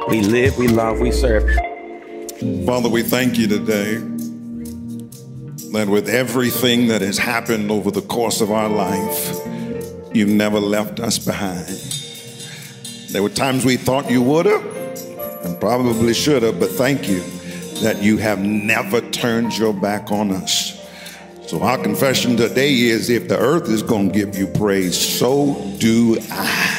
We live, we love, we serve. Father, we thank you today that with everything that has happened over the course of our life, you've never left us behind. There were times we thought you would have and probably should have, but thank you that you have never turned your back on us. So our confession today is, if the earth is going to give you praise, so do I.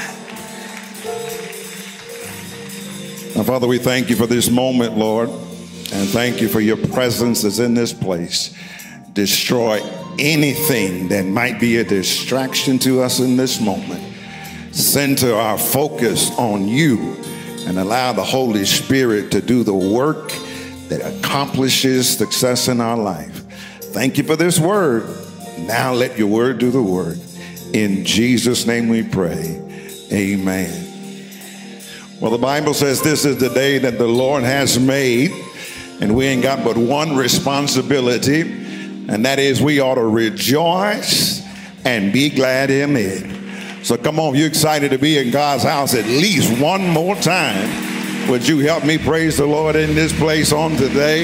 Now, Father, we thank you for this moment, Lord, and thank you for your presence that's in this place. Destroy anything that might be a distraction to us in this moment. Center our focus on you and allow the Holy Spirit to do the work that accomplishes success in our life. Thank you for this word. Now let your word do the work. In Jesus' name we pray. Amen. Well, the Bible says this is the day that the Lord has made, and we ain't got but one responsibility, and that is we ought to rejoice and be glad in it. So come on, you excited to be in God's house at least one more time? Would you help me praise the Lord in this place on today?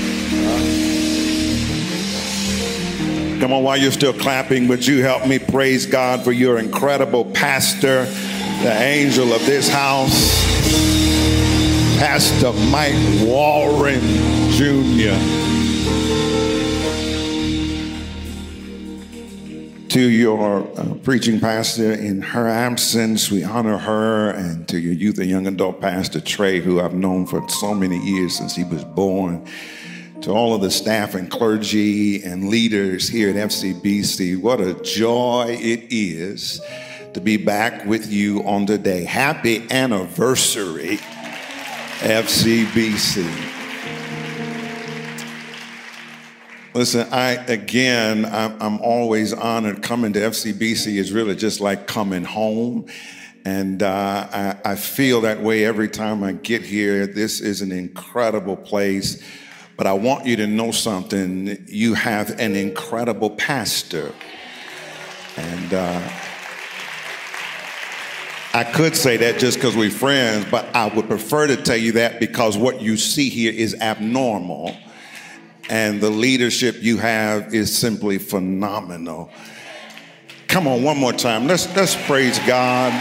Come on, while you're still clapping, would you help me praise God for your incredible pastor, the angel of this house, Pastor Mike Warren Jr. To your preaching pastor in her absence, we honor her, and to your youth and young adult pastor, Trey, who I've known for so many years since he was born. To all of the staff and clergy and leaders here at FCBC, what a joy it is to be back with you on today. Happy anniversary, FCBC. Listen, I'm always honored. Coming to FCBC is really just like coming home. And I feel that way every time I get here. This is an incredible place. But I want you to know something. You have an incredible pastor. And I could say that just because we're friends, but I would prefer to tell you that because what you see here is abnormal. And the leadership you have is simply phenomenal. Come on, one more time. Let's praise God.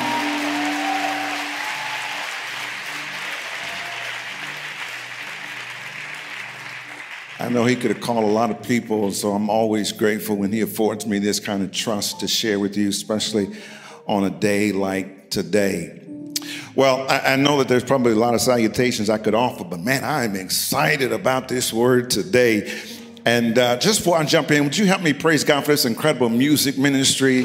I know he could have called a lot of people, so I'm always grateful when he affords me this kind of trust to share with you, especially on a day like today. Well, I know that there's probably a lot of salutations I could offer, but man, I'm excited about this word today. And just before I jump in, would you help me praise God for this incredible music ministry?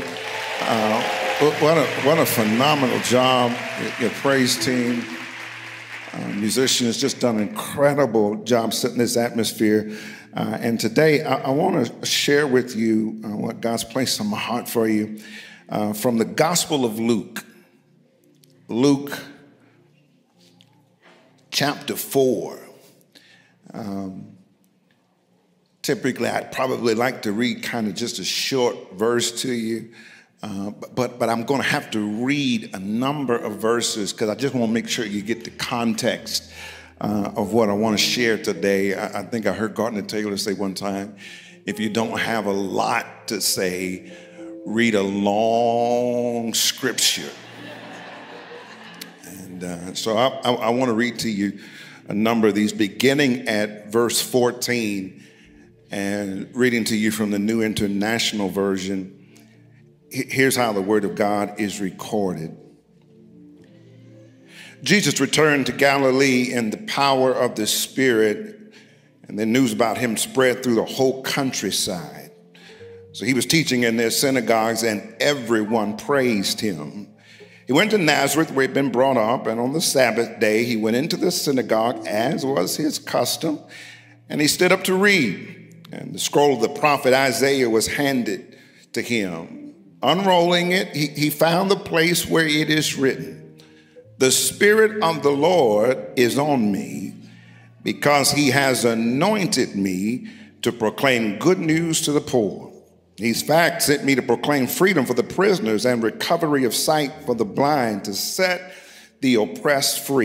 What a phenomenal job. Your praise team, musicians, just done an incredible job setting this atmosphere. And today, I want to share with you what God's placed on my heart for you from the Gospel of Luke. Luke chapter 4. Typically, I'd probably like to read kind of just a short verse to you, but I'm going to have to read a number of verses because I just want to make sure you get the context of what I want to share today. I think I heard Gardner Taylor say one time, if you don't have a lot to say, read a long scripture. And so I want to read to you a number of these, beginning at verse 14 and reading to you from the New International Version. Here's how the Word of God is recorded. Jesus returned to Galilee in the power of the Spirit, and the news about him spread through the whole countryside. So he was teaching in their synagogues, and everyone praised him. He went to Nazareth, where he'd been brought up, and on the Sabbath day, he went into the synagogue, as was his custom, and he stood up to read. And the scroll of the prophet Isaiah was handed to him. Unrolling it, he found the place where it is written, "The Spirit of the Lord is on me, because he has anointed me to proclaim good news to the poor. He's fact sent me to proclaim freedom for the prisoners and recovery of sight for the blind, to set the oppressed free,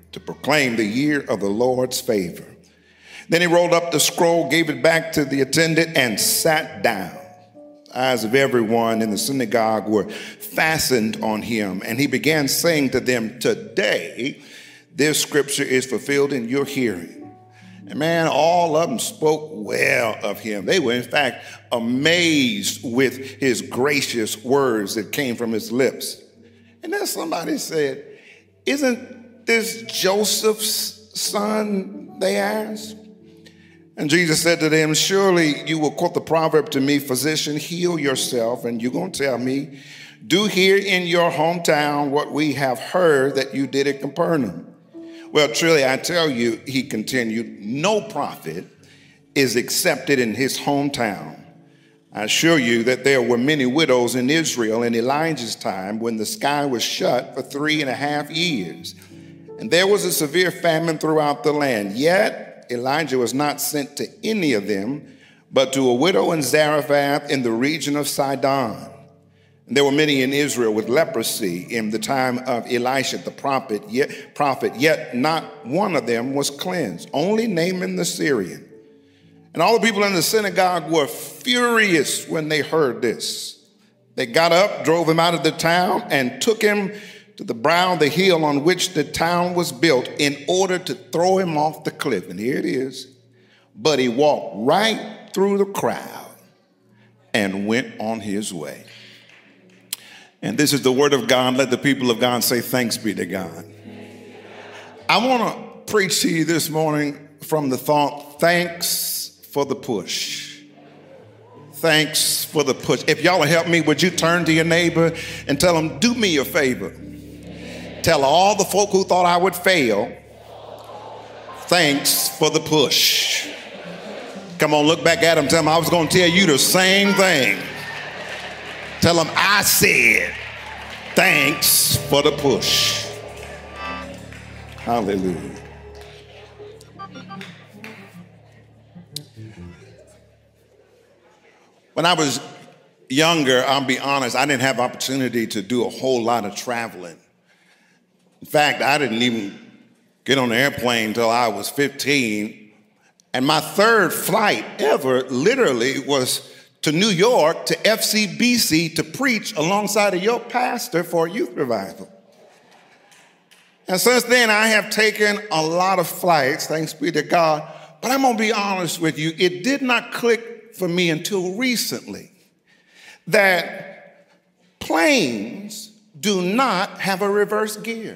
to proclaim the year of the Lord's favor. Then he rolled up the scroll, gave it back to the attendant, and sat down. The eyes of everyone in the synagogue were fastened on him, and he began saying to them, "Today, this scripture is fulfilled in your hearing." And man, all of them spoke well of him. They were, in fact, amazed with his gracious words that came from his lips. And then somebody said, "Isn't this Joseph's son?" they asked. And Jesus said to them, "Surely you will quote the proverb to me, 'Physician, heal yourself.' And you're going to tell me, 'Do here in your hometown what we have heard that you did at Capernaum.' Well, truly, I tell you," he continued, "no prophet is accepted in his hometown. I assure you that there were many widows in Israel in Elijah's time when the sky was shut for 3.5 years. And there was a severe famine throughout the land. Yet Elijah was not sent to any of them, but to a widow in Zarephath in the region of Sidon. And there were many in Israel with leprosy in the time of Elisha the prophet, yet not one of them was cleansed, only Naaman the Syrian. And all the people in the synagogue were furious when they heard this. They got up, drove him out of the town, and took him to the brow of the hill on which the town was built in order to throw him off the cliff." And here it is. "But he walked right through the crowd and went on his way." And this is the word of God. Let the people of God say, "Thanks be to God." I want to preach to you this morning from the thought, thanks for the push. Thanks for the push. If y'all will help me, would you turn to your neighbor and tell them, "Do me a favor. Tell all the folk who thought I would fail, thanks for the push." Come on, look back at them. Tell them, "I was going to tell you the same thing." Tell them, "I said, thanks for the push." Hallelujah. When I was younger, I'll be honest, I didn't have opportunity to do a whole lot of traveling. In fact, I didn't even get on the airplane until I was 15. And my third flight ever literally was to New York, to FCBC, to preach alongside of your pastor for a youth revival. And since then, I have taken a lot of flights, thanks be to God. But I'm going to be honest with you, it did not click for me until recently that planes do not have a reverse gear.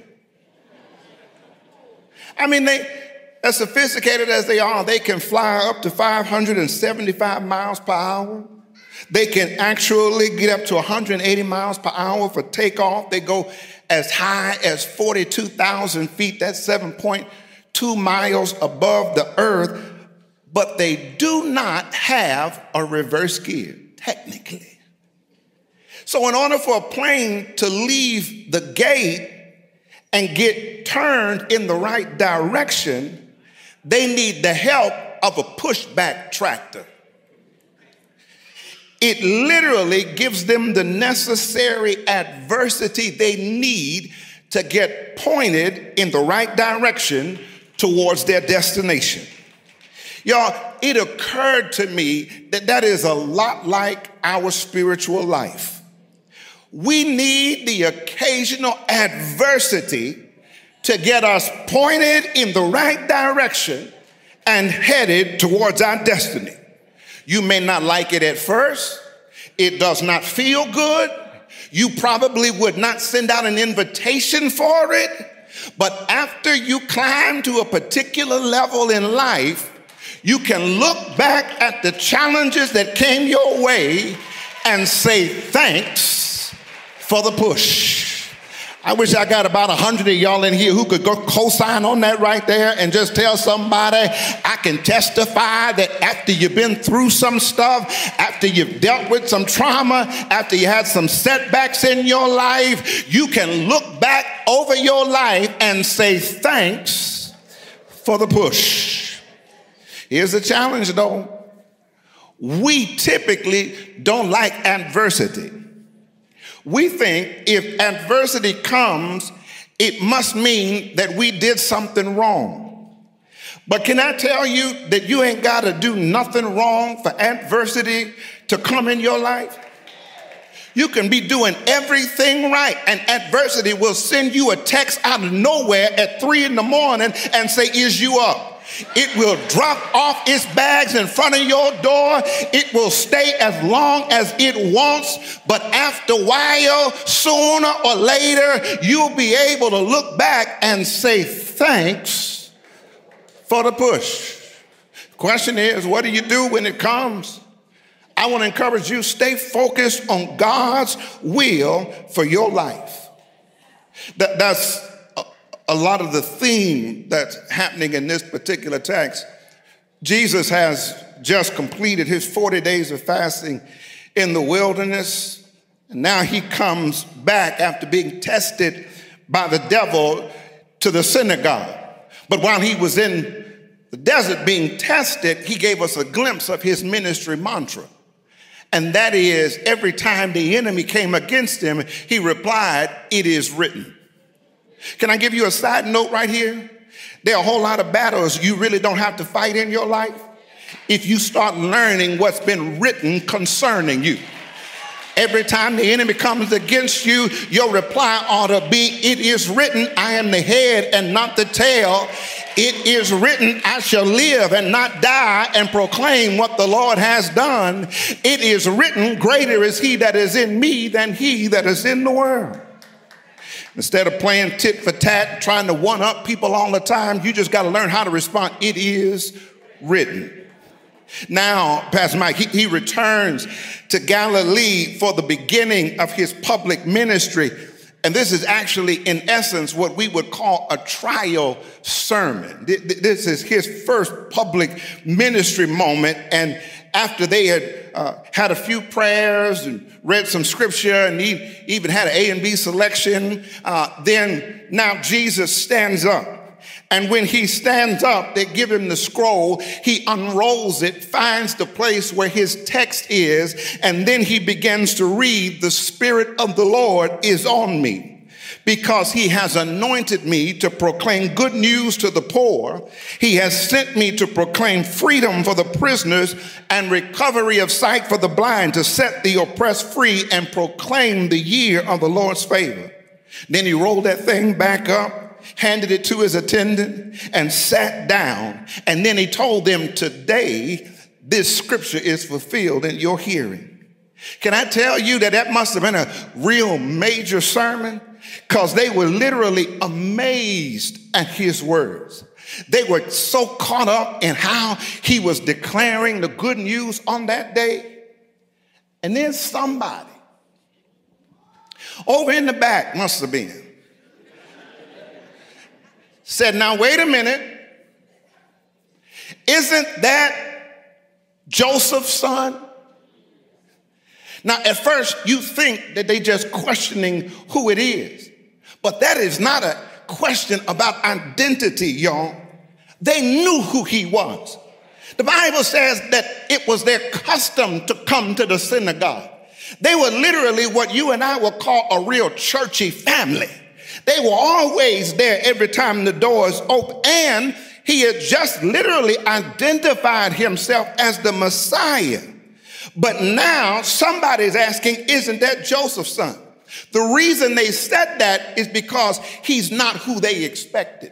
I mean, as sophisticated as they are, they can fly up to 575 miles per hour. They can actually get up to 180 miles per hour for takeoff. They go as high as 42,000 feet. That's 7.2 miles above the earth. But they do not have a reverse gear, technically. So in order for a plane to leave the gate and get turned in the right direction, they need the help of a pushback tractor. It literally gives them the necessary adversity they need to get pointed in the right direction towards their destination. Y'all, it occurred to me that that is a lot like our spiritual life. We need the occasional adversity to get us pointed in the right direction and headed towards our destiny. You may not like it at first. It does not feel good. You probably would not send out an invitation for it. But after you climb to a particular level in life, you can look back at the challenges that came your way and say, thanks for the push. I wish I got about 100 of y'all in here who could go co-sign on that right there and just tell somebody, I can testify that after you've been through some stuff, after you've dealt with some trauma, after you had some setbacks in your life, you can look back over your life and say, thanks for the push. Here's the challenge though. We typically don't like adversity. We think if adversity comes, it must mean that we did something wrong. But can I tell you that you ain't got to do nothing wrong for adversity to come in your life? You can be doing everything right, and adversity will send you a text out of nowhere at 3 in the morning and say, "Is you up?" It will drop off its bags in front of your door. It will stay as long as it wants, but after a while, sooner or later, you'll be able to look back and say, "Thanks for the push." The question is, what do you do when it comes? I want to encourage you, stay focused on God's will for your life. That's a lot of the theme that's happening in this particular text. Jesus has just completed his 40 days of fasting in the wilderness. And now he comes back after being tested by the devil to the synagogue. But while he was in the desert being tested, he gave us a glimpse of his ministry mantra. And that is, every time the enemy came against him, he replied, "It is written." Can I give you a side note right here? There are a whole lot of battles you really don't have to fight in your life if you start learning what's been written concerning you. Every time the enemy comes against you, your reply ought to be, "It is written, I am the head and not the tail. It is written, I shall live and not die and proclaim what the Lord has done. It is written, greater is he that is in me than he that is in the world." Instead of playing tit for tat, trying to one up people all the time, you just got to learn how to respond. It is written. Now, Pastor Mike, he returns to Galilee for the beginning of his public ministry. And this is actually, in essence, what we would call a trial sermon. This is his first public ministry moment. And after they had a few prayers and read some scripture and he even had an A and B selection, then now Jesus stands up. And when he stands up, they give him the scroll. He unrolls it, finds the place where his text is, and then he begins to read, "The Spirit of the Lord is on me, because he has anointed me to proclaim good news to the poor. He has sent me to proclaim freedom for the prisoners and recovery of sight for the blind, to set the oppressed free and proclaim the year of the Lord's favor." Then he rolled that thing back up, handed it to his attendant, and sat down. And then he told them, "Today, this scripture is fulfilled in your hearing." Can I tell you that must have been a real major sermon? Because they were literally amazed at his words. They were so caught up in how he was declaring the good news on that day. And then somebody over in the back, must have been, said, "Now wait a minute, isn't that Joseph's son?" Now at first you think that they just questioning who it is, but that is not a question about identity, y'all. They knew who he was. The Bible says that it was their custom to come to the synagogue. They were literally what you and I would call a real churchy family. They were always there every time the doors open, and he had just literally identified himself as the Messiah. But now somebody's asking, "Isn't that Joseph's son?" The reason they said that is because he's not who they expected.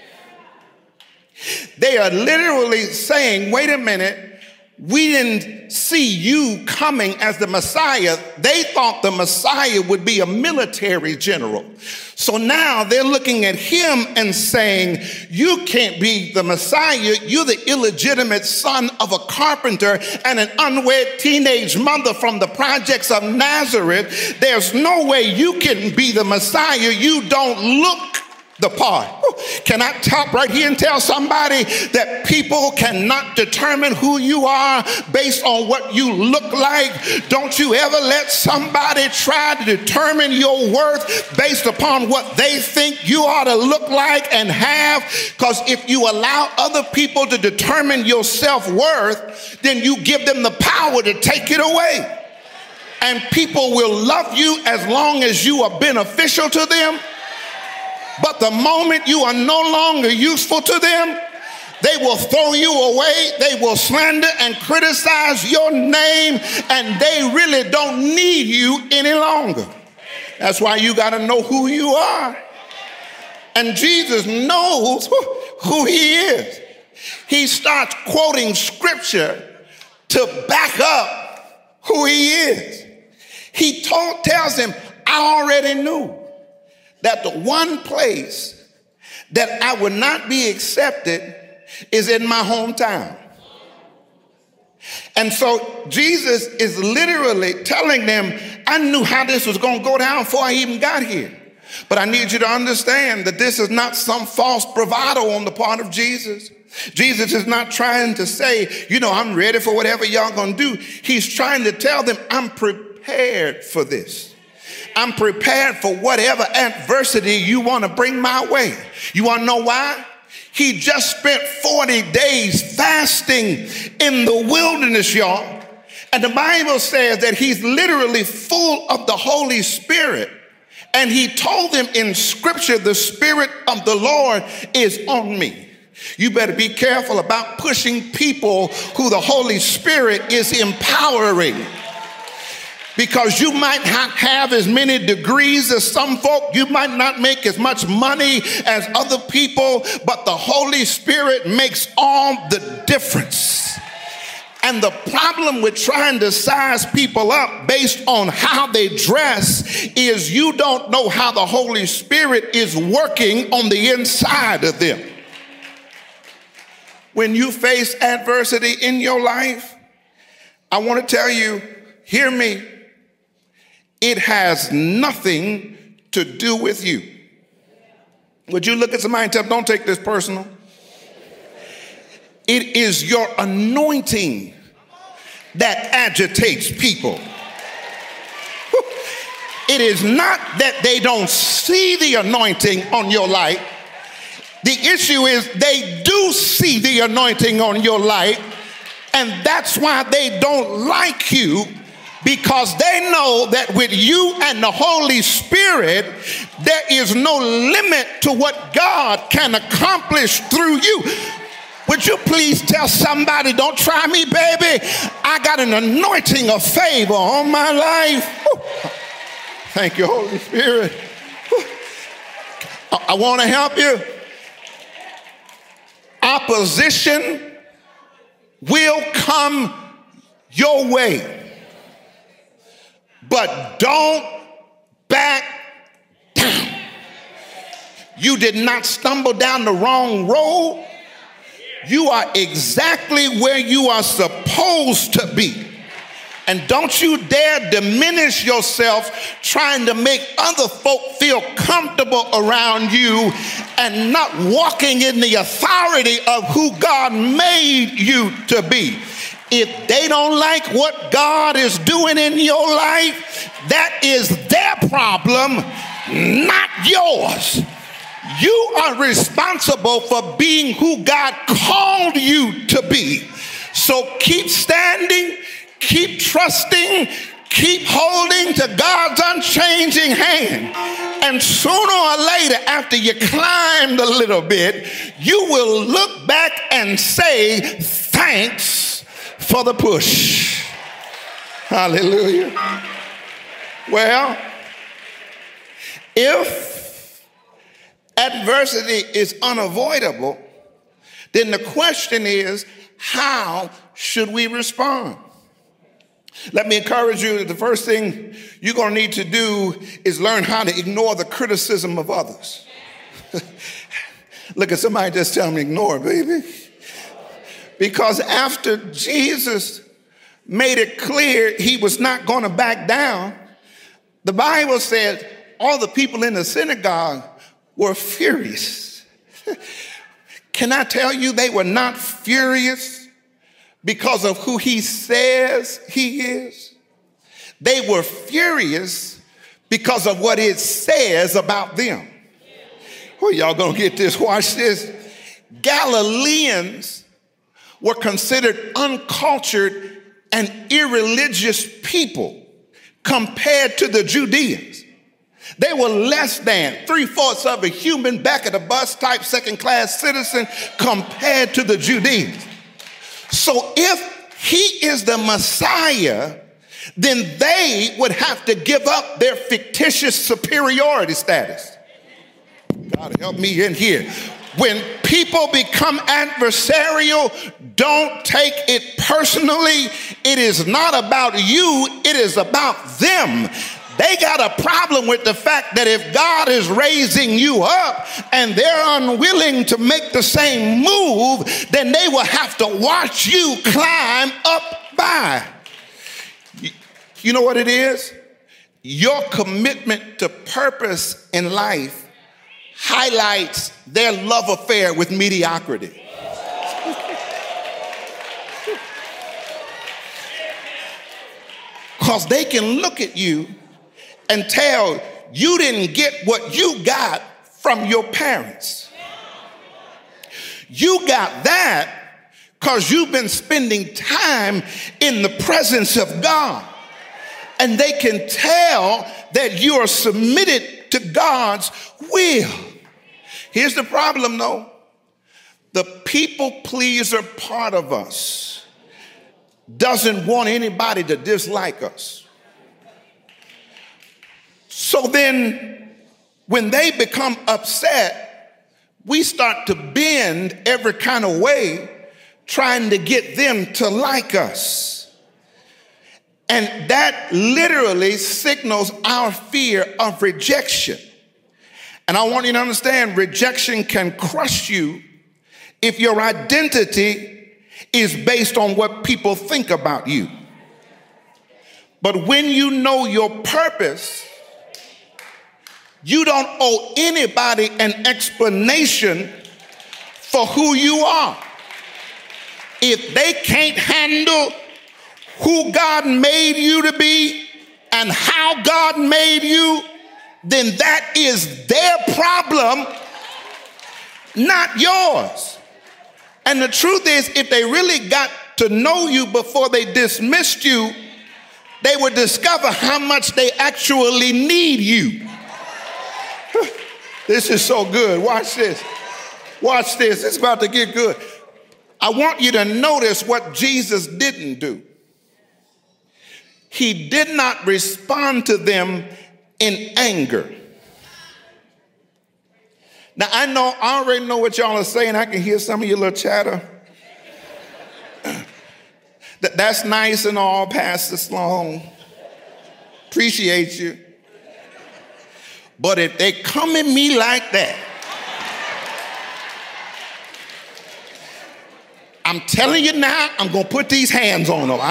They are literally saying, "Wait a minute, we didn't see you coming as the Messiah." They thought the Messiah would be a military general. So now they're looking at him and saying, "You can't be the Messiah. You're the illegitimate son of a carpenter and an unwed teenage mother from the projects of Nazareth. There's no way you can be the Messiah. You don't look the part." Can I stop right here and tell somebody that people cannot determine who you are based on what you look like? Don't you ever let somebody try to determine your worth based upon what they think you ought to look like and have, because if you allow other people to determine your self-worth, then you give them the power to take it away. And people will love you as long as you are beneficial to them. But the moment you are no longer useful to them, they will throw you away. They will slander and criticize your name, and they really don't need you any longer. That's why you got to know who you are. And Jesus knows who he is. He starts quoting scripture to back up who he is. He tells him, I already knew that the one place that I would not be accepted is in my hometown. And so Jesus is literally telling them, I knew how this was going to go down before I even got here. But I need you to understand that this is not some false bravado on the part of Jesus. Jesus is not trying to say, I'm ready for whatever y'all going to do. He's trying to tell them, I'm prepared for this. I'm prepared for whatever adversity you want to bring my way. You want to know why? He just spent 40 days fasting in the wilderness, y'all. And the Bible says that he's literally full of the Holy Spirit. And he told them in scripture, the Spirit of the Lord is on me. You better be careful about pushing people who the Holy Spirit is empowering. Because you might not have as many degrees as some folk. You might not make as much money as other people, but the Holy Spirit makes all the difference. And the problem with trying to size people up based on how they dress is you don't know how the Holy Spirit is working on the inside of them. When you face adversity in your life, I want to tell you, hear me, it has nothing to do with you. Would you look at somebody and tell them, don't take this personal? It is your anointing that agitates people. It is not that they don't see the anointing on your life. The issue is they do see the anointing on your life, and that's why they don't like you, because they know that with you and the Holy Spirit, there is no limit to what God can accomplish through you. Would you please tell somebody, don't try me, baby. I got an anointing of favor on my life. Woo. Thank you, Holy Spirit. Woo. I want to help you. Opposition will come your way. But don't back down. You did not stumble down the wrong road. You are exactly where you are supposed to be. And don't you dare diminish yourself trying to make other folk feel comfortable around you and not walking in the authority of who God made you to be. If they don't like what God is doing in your life, that is their problem, not yours. You are responsible for being who God called you to be. So keep standing, keep trusting, keep holding to God's unchanging hand. And sooner or later, after you climbed a little bit, you will look back and say, thanks for the push. Hallelujah. Well, if adversity is unavoidable, then the question is, how should we respond? Let me encourage you that the first thing you're going to need to do is learn how to ignore the criticism of others. Look at somebody, just tell me, ignore, baby. Because after Jesus made it clear he was not going to back down, the Bible says all the people in the synagogue were furious. Can I tell you they were not furious because of who he says he is? They were furious because of what it says about them. Well, y'all gonna get this, watch this. Galileans were considered uncultured and irreligious people compared to the Judeans. They were less than 3/4 of a human back of the bus type second-class citizen compared to the Judeans. So if he is the Messiah, then they would have to give up their fictitious superiority status. God help me in here. When people become adversarial, don't take it personally. It is not about you, it is about them. They got a problem with the fact that if God is raising you up and they're unwilling to make the same move, then they will have to watch you climb up by. You know what it is? Your commitment to purpose in life highlights their love affair with mediocrity. Because they can look at you and tell you didn't get what you got from your parents. You got that because you've been spending time in the presence of God. And they can tell that you are submitted to God's will. Here's the problem, though. The people pleaser part of us doesn't want anybody to dislike us. So then, when they become upset, we start to bend every kind of way, trying to get them to like us. And that literally signals our fear of rejection. And I want you to understand, rejection can crush you if your identity is based on what people think about you. But when you know your purpose, you don't owe anybody an explanation for who you are. If they can't handle who God made you to be and how God made you, then that is their problem, not yours. And the truth is, if they really got to know you before they dismissed you, they would discover how much they actually need you. This is so good. Watch this. Watch this. It's about to get good. I want you to notice what Jesus didn't do. He did not respond to them in anger. Now, I already know what y'all are saying. I can hear some of your little chatter. That's nice and all, Pastor Sloan. Appreciate you. But if they come at me like that, I'm telling you now, I'm going to put these hands on them.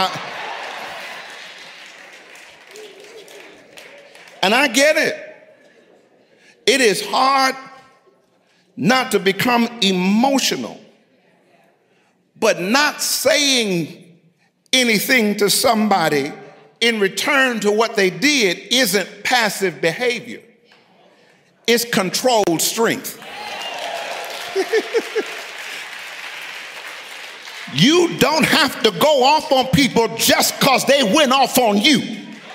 And I get it. It is hard not to become emotional, but not saying anything to somebody in return to what they did isn't passive behavior. It's controlled strength. You don't have to go off on people just because they went off on you.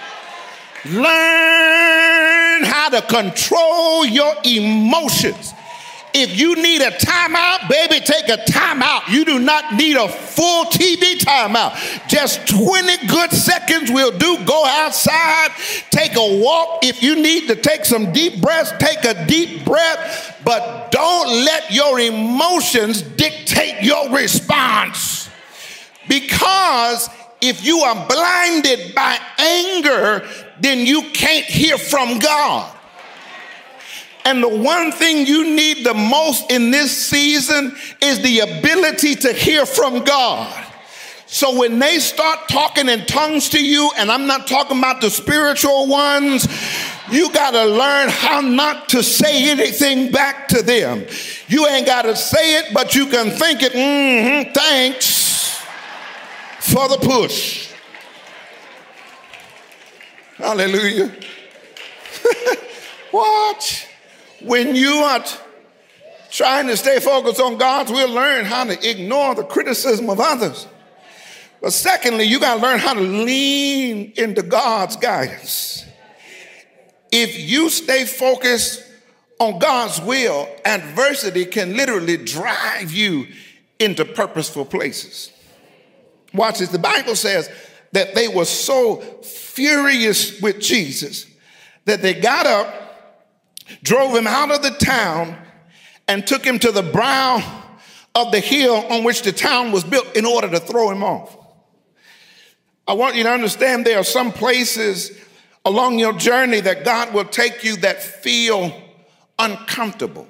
Learn how to control your emotions. If you need a timeout, baby, take a timeout. You do not need a full TV timeout. Just 20 good seconds will do. Go outside, take a walk. If you need to take some deep breaths, take a deep breath. But don't let your emotions dictate your response. Because if you are blinded by anger, then you can't hear from God. And the one thing you need the most in this season is the ability to hear from God. So when they start talking in tongues to you, and I'm not talking about the spiritual ones, you got to learn how not to say anything back to them. You ain't got to say it, but you can think it. Thanks for the push. Hallelujah. Watch. When you are trying to stay focused on God's will, learn how to ignore the criticism of others. But secondly, you got to learn how to lean into God's guidance. if you stay focused on God's will, adversity can literally drive you into purposeful places. Watch this. The Bible says that they were so furious with Jesus that they got up, drove him out of the town, and took him to the brow of the hill on which the town was built in order to throw him off. I want you to understand there are some places along your journey that God will take you that feel uncomfortable.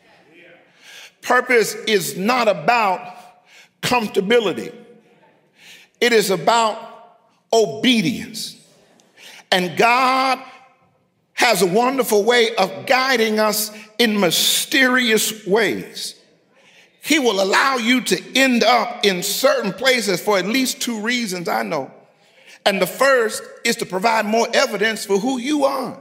Purpose is not about comfortability. It is about obedience. And God has a wonderful way of guiding us in mysterious ways. He will allow you to end up in certain places for at least two reasons I know. And the first is to provide more evidence for who you are.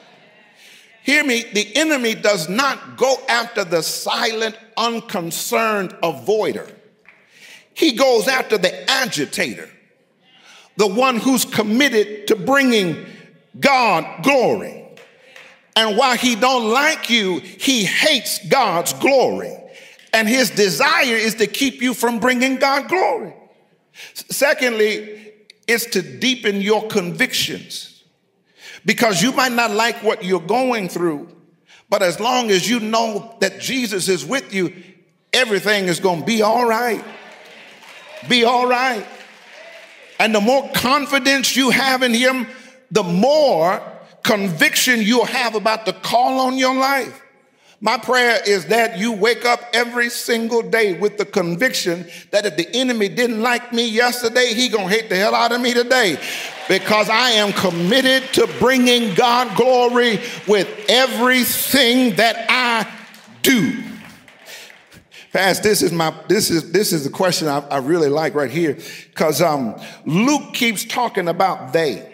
Hear me, the enemy does not go after the silent, unconcerned avoider. He goes after the agitator, the one who's committed to bringing God glory. And while he don't like you, he hates God's glory. And his desire is to keep you from bringing God glory. Secondly, it's to deepen your convictions. Because you might not like what you're going through, but as long as you know that Jesus is with you, everything is going to be all right. Be all right. And the more confidence you have in him, the more conviction you'll have about the call on your life. My prayer is that you wake up every single day with the conviction that if the enemy didn't like me yesterday, he gonna hate the hell out of me today, because I am committed to bringing God glory with everything that I do. Pastor, this is the question I really like right here, because Luke keeps talking about they.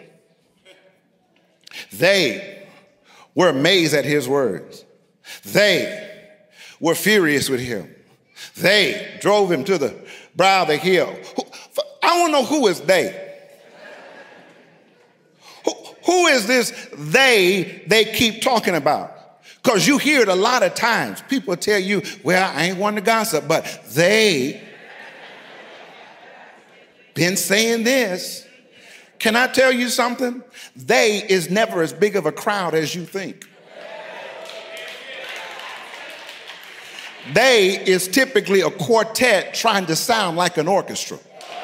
They were amazed at his words. They were furious with him. They drove him to the brow of the hill. I want to know who is they. Who is this they keep talking about? Because you hear it a lot of times. People tell you, well, I ain't one to gossip, but they been saying this. Can I tell you something? They is never as big of a crowd as you think. They is typically a quartet trying to sound like an orchestra.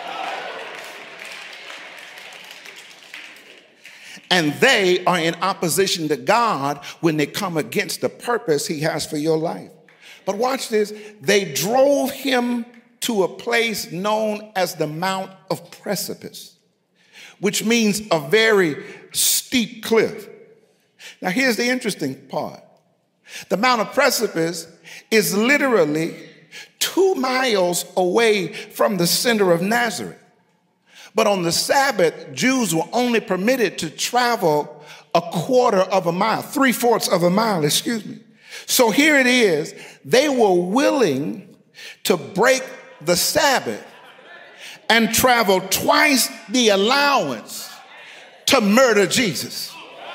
And they are in opposition to God when they come against the purpose he has for your life. But watch this. They drove him to a place known as the Mount of Precipice, which means a very steep cliff. Now, here's the interesting part. The Mount of Precipice is literally 2 miles away from the center of Nazareth. But on the Sabbath, Jews were only permitted to travel a quarter of a mile, 3/4 of a mile, excuse me. So here it is. They were willing to break the Sabbath and travel twice the allowance to murder Jesus.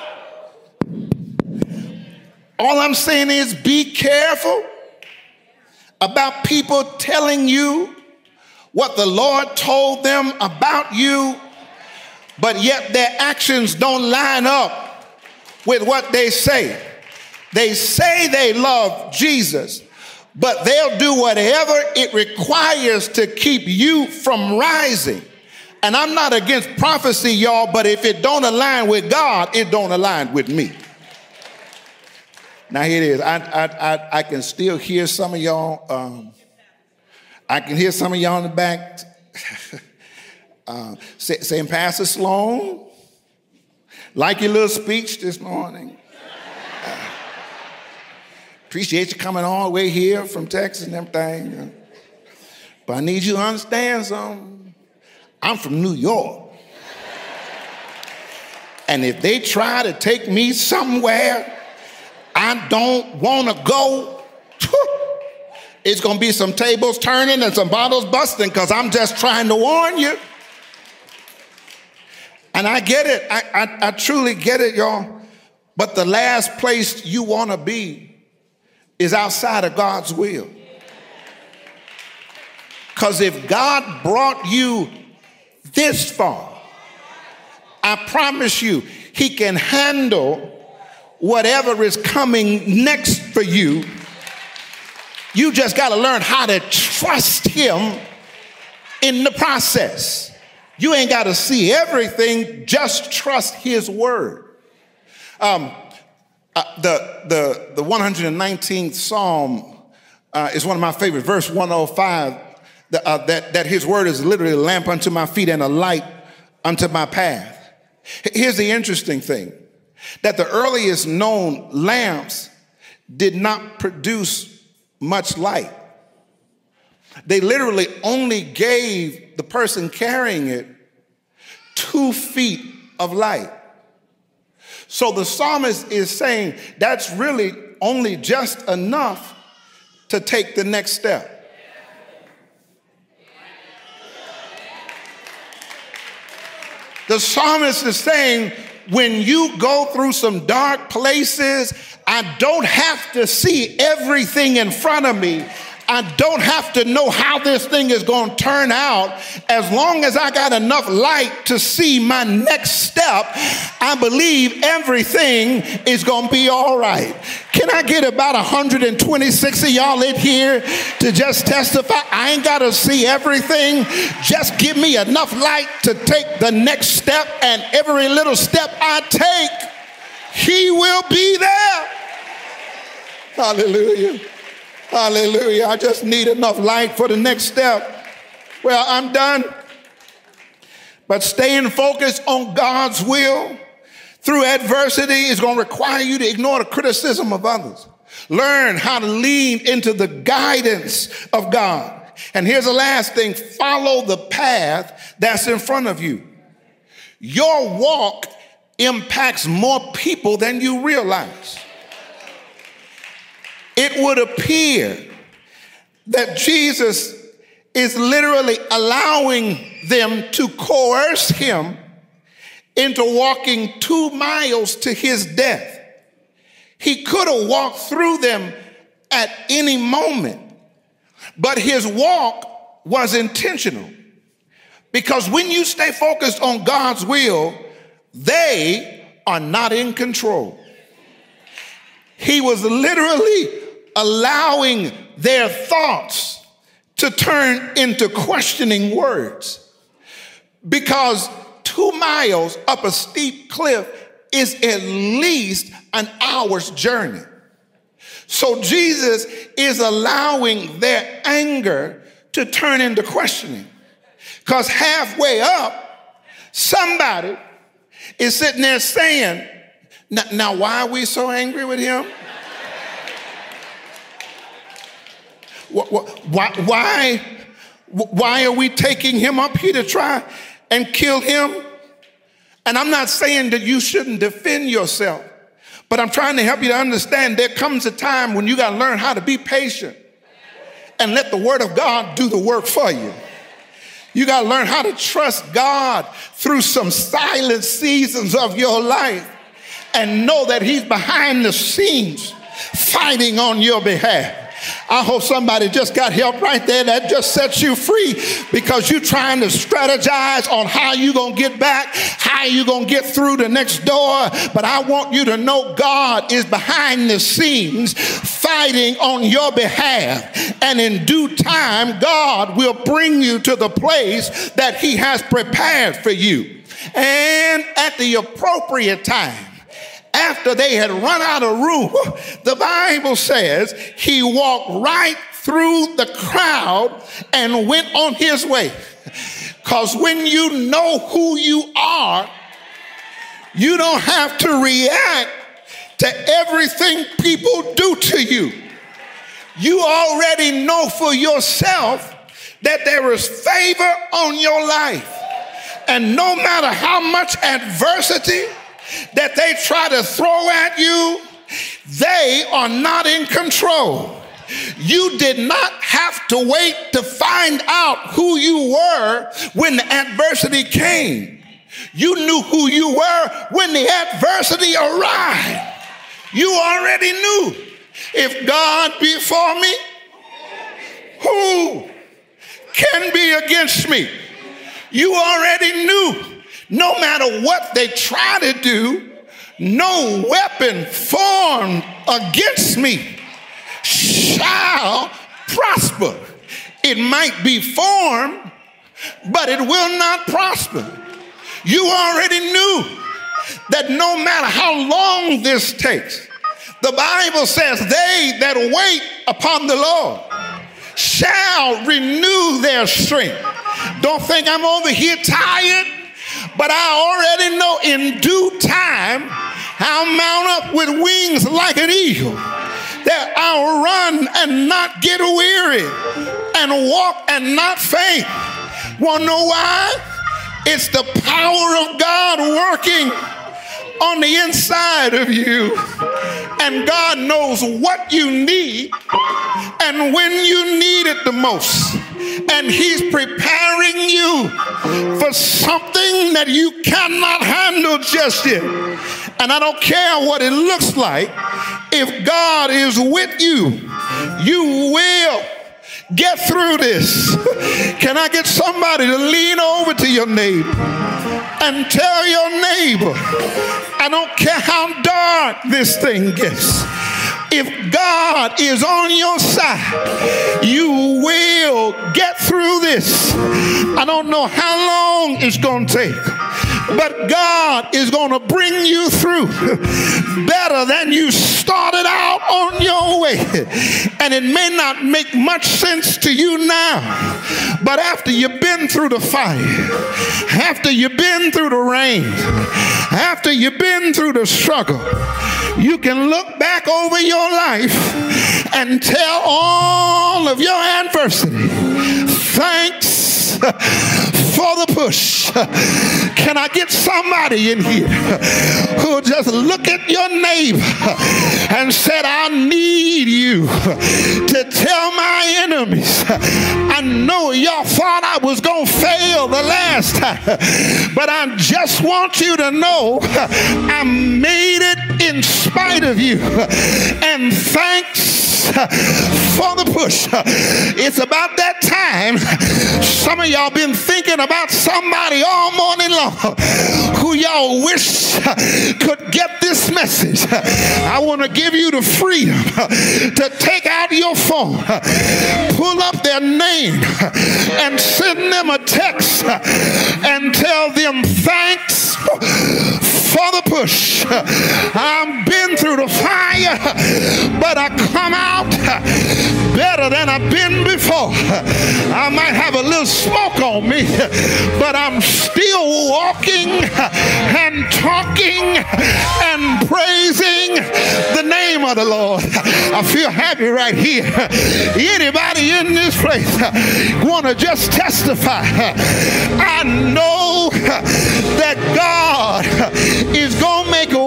All I'm saying is be careful about people telling you what the Lord told them about you, but yet their actions don't line up with what they say. They say they love Jesus, but they'll do whatever it requires to keep you from rising. And I'm not against prophecy, y'all, but if it don't align with God, it don't align with me. Now here it is. I can still hear some of y'all. I can hear some of y'all in the back saying, Pastor Sloan, like your little speech this morning. Appreciate you coming all the way here from Texas and everything. But I need you to understand something. I'm from New York. And if they try to take me somewhere I don't want to go, it's going to be some tables turning and some bottles busting, because I'm just trying to warn you. And I get it. I truly get it, y'all. But the last place you want to be is outside of God's will. Because if God brought you this far, I promise you, he can handle whatever is coming next for you. You just got to learn how to trust him in the process. You ain't got to see everything, just trust his word. The 119th Psalm is one of my favorite, verse 105, that his word is literally a lamp unto my feet and a light unto my path. Here's the interesting thing, that the earliest known lamps did not produce much light. They literally only gave the person carrying it 2 feet of light. So the psalmist is saying that's really only just enough to take the next step. The psalmist is saying, when you go through some dark places, I don't have to see everything in front of me. I don't have to know how this thing is going to turn out. As long as I got enough light to see my next step, I believe everything is going to be all right. Can I get about 126 of y'all in here to just testify? I ain't got to see everything. Just give me enough light to take the next step, and every little step I take, he will be there. Hallelujah. Hallelujah. I just need enough light for the next step. Well, I'm done. But staying focused on God's will through adversity is going to require you to ignore the criticism of others. Learn how to lean into the guidance of God. And here's the last thing. Follow the path that's in front of you. Your walk impacts more people than you realize. It would appear that Jesus is literally allowing them to coerce him into walking 2 miles to his death. He could have walked through them at any moment, but his walk was intentional. Because when you stay focused on God's will, they are not in control. He was literally allowing their thoughts to turn into questioning words. Because 2 miles up a steep cliff is at least an hour's journey. So Jesus is allowing their anger to turn into questioning. Because halfway up, somebody is sitting there saying, now why are we so angry with him? Why are we taking him up here to try and kill him? And I'm not saying that you shouldn't defend yourself, but I'm trying to help you to understand there comes a time when you got to learn how to be patient and let the word of God do the work for you. You got to learn how to trust God through some silent seasons of your life and know that he's behind the scenes fighting on your behalf. I hope somebody just got help right there. That just sets you free, because you're trying to strategize on how you're going to get back, how you're going to get through the next door. But I want you to know God is behind the scenes fighting on your behalf. And in due time, God will bring you to the place that he has prepared for you. And at the appropriate time, after they had run out of room, the Bible says he walked right through the crowd and went on his way. Because when you know who you are, you don't have to react to everything people do to you. You already know for yourself that there is favor on your life. And no matter how much adversity that they try to throw at you, they are not in control. You did not have to wait to find out who you were when the adversity came. You knew who you were when the adversity arrived. You already knew. If God be for me, who can be against me? You already knew. No matter what they try to do, no weapon formed against me shall prosper. It might be formed, but it will not prosper. You already knew that no matter how long this takes, the Bible says they that wait upon the Lord shall renew their strength. Don't think I'm over here tired, but I already know in due time I'll mount up with wings like an eagle, that I'll run and not get weary and walk and not faint. Want to know why? It's the power of God working on the inside of you. And God knows what you need and when you need it the most. And he's preparing you for something that you cannot handle just yet. And I don't care what it looks like. If God is with you, you will get through this. Can I get somebody to lean over to your neighbor and tell your neighbor, I don't care how dark this thing gets. If God is on your side, you will get through this. I don't know how long it's going to take, but God is going to bring you through better than you started out on your way. And it may not make much sense to you now, but after you've been through the fire, after you've been through the rain, after you've been through the struggle, you can look back over your life and tell all of your adversity, thanks for the push. Can I get somebody in here who'll just look at your neighbor and said, I need you to tell my enemies, I know y'all thought I was going to fail the last time, but I just want you to know I made it in spite of you. And thanks for the push. It's about that time. Some of y'all been thinking about somebody all morning long who y'all wish could get this message. I want to give you the freedom to take out your phone, pull up their name, and send them a text and tell them thanks for the push. I've been through the fire, but I come out better than I've been before. I might have a little smoke on me, but I'm still walking and talking and praising the name of the Lord. I feel happy right here. Anybody in this place want to just testify? I know that God is going to make a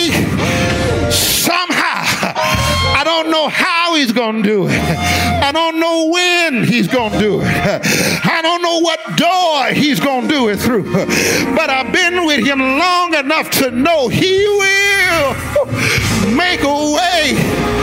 way somehow. I don't know how he's going to do it. I don't know when he's going to do it. I don't know what door he's going to do it through. But I've been with him long enough to know he will make a way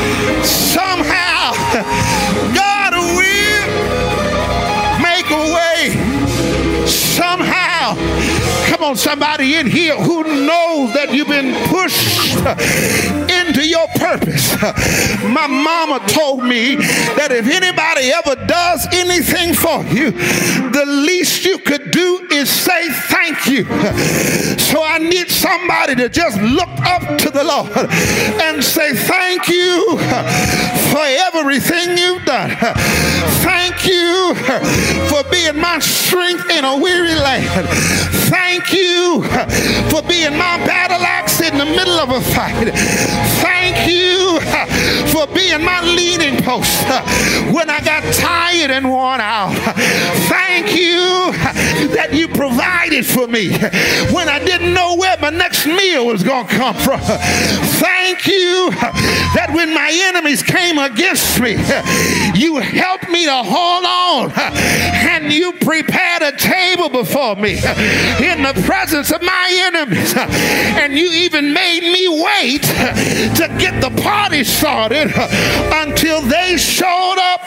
somehow. God will make a way somehow. Come on, somebody in here who knows that you've been pushed into your purpose. My mama told me that if anybody ever does anything for you, the least you could do is say thank you. So I need somebody to just look up to the Lord and say thank you for everything you've done. Thank you for being my strength in a weary land. Thank you for being my battle axe in the middle of a fight. Thank you for being my leaning post when I got tired and worn out. Thank you that you provided for me when I didn't know where my next meal was going to come from. Thank you that when my enemies came against me, you helped me to hold on and you prepared a table table before me in the presence of my enemies. And you even made me wait to get the party started until they showed up.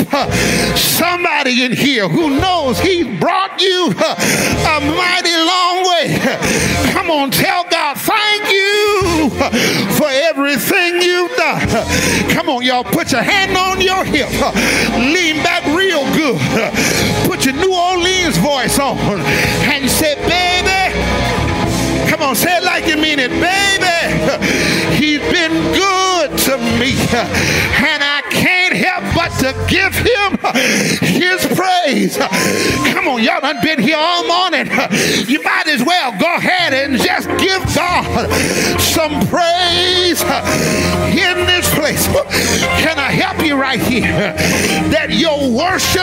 Somebody in here who knows he brought you a mighty long way. Come on, tell God, thank you for everything you've done. Come on, y'all, put your hand on your hip. Lean back real good. Put your New Orleans voice on and say, baby. Come on, say it like you mean it. Baby, he's been good to me. And I can't help but to give him his praise. Come on, y'all done been here all morning. You might as well go ahead and just give God some praise in this place. Can I help you right here? That your worship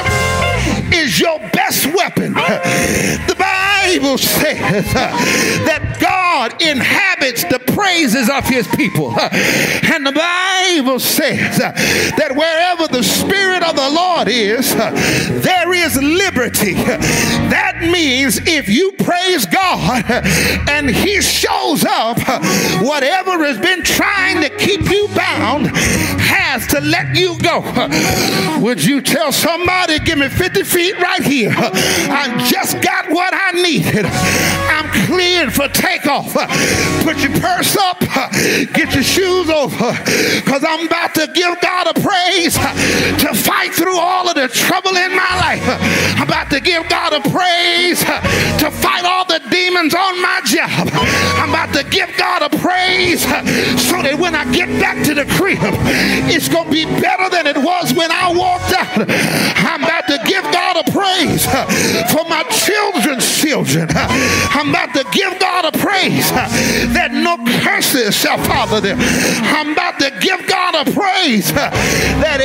is your best weapon. The Bible says that God inhabits the praises of his people. And the Bible says that wherever the Spirit of the Lord is, there is liberty. That means if you praise God and he shows up, whatever has been trying to keep you bound has to let you go. Would you tell somebody, give me 50 feet right here. I just got what I needed. I'm cleared for takeoff. Put your purse up. Get your shoes over. Because I'm about to give God a praise to fight through all of the trouble in my life. I'm about to give God a praise to fight all the demons on my job. I'm about to give God a praise so that when I get back to the crib, it's going to be better than it was when I walked out. I'm about to give God a praise for my children's children. I'm about to give God a praise that no curses shall follow them. I'm about to give God a praise that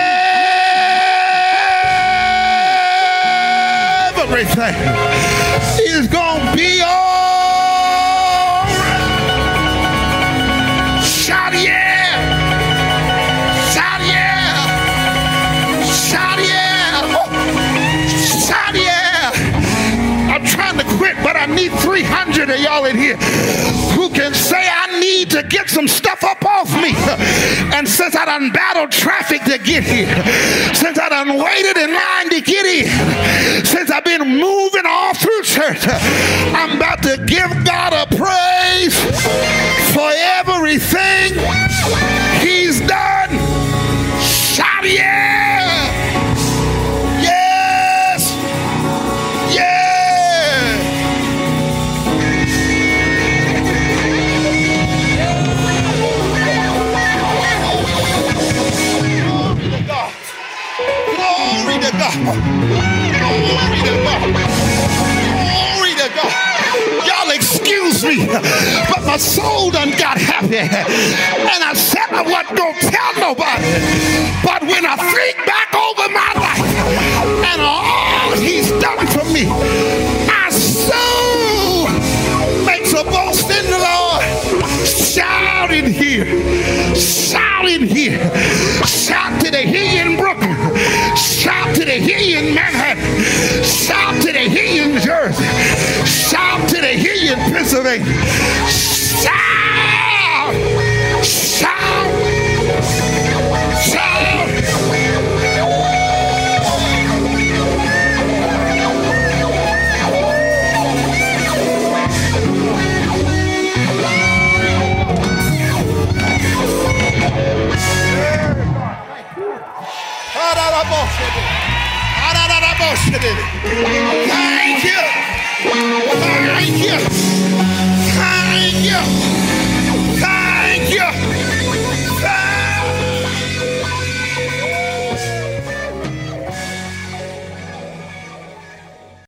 everything is going to be all right. Shout yeah! Shout yeah! Shout yeah! Shout yeah! I'm trying to quit, but I need 300 of y'all in here who can say I need to get some stuff up off me. And since I done battled traffic to get here, since I done waited in line to get in, since I've been moving all through church, I'm about to give God a praise for everything he's done. Shout yeah! Yes! Yeah! Glory to God. Glory to God. Glory to God. Y'all excuse me, but my soul done got happy. And I said I wasn't going to tell nobody. But when I think back over my life and all he's done for me, my soul makes a boast in the Lord. Shout in here. Shout in here. Shout to the hear in Brooklyn. Shout to the hear in Manhattan. Shout to the hear in Jersey. Shout to the hear in Pennsylvania. Shout! Shout! Shout! Thank you. Thank you.